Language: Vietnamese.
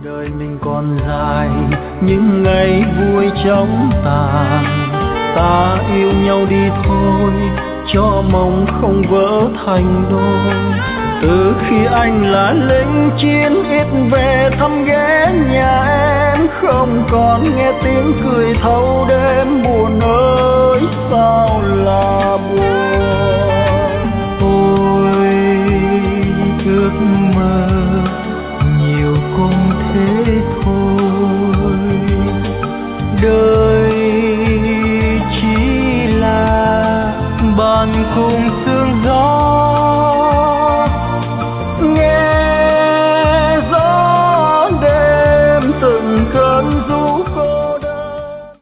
Đời mình còn dài, những ngày vui chóng tàn. Ta yêu nhau đi thôi, cho mong không vỡ thành đôi. Từ khi anh là lính chiến, ít về thăm ghé nhà em, không còn nghe tiếng cười thâu đêm. Buồn ơi sao là buồn.